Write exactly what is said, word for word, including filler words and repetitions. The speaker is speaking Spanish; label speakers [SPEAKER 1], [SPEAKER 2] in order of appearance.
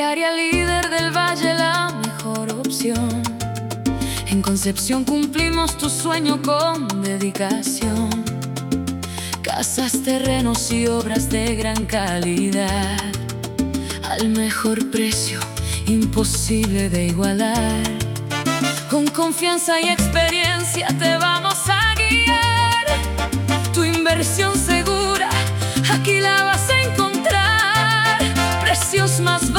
[SPEAKER 1] Inmobiliaria líder del Valle, la mejor opción. En Concepción cumplimos tu sueño con dedicación. Casas, terrenos y obras de gran calidad, al mejor precio, imposible de igualar. Con confianza y experiencia te vamos a guiar. Tu inversión segura, aquí la vas a encontrar. Precios más